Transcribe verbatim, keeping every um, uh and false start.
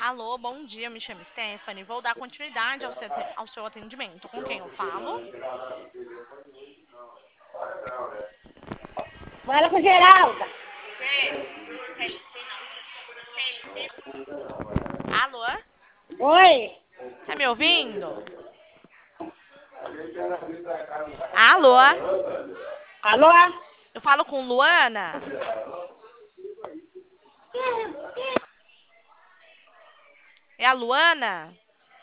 Alô, bom dia, me chamo Stephanie. Vou dar continuidade ao seu, aten- ao seu atendimento. Com quem eu falo? Fala com Geralda. Alô? Oi. Tá me ouvindo? Alô? Alô? Eu falo com Luana? É a Luana?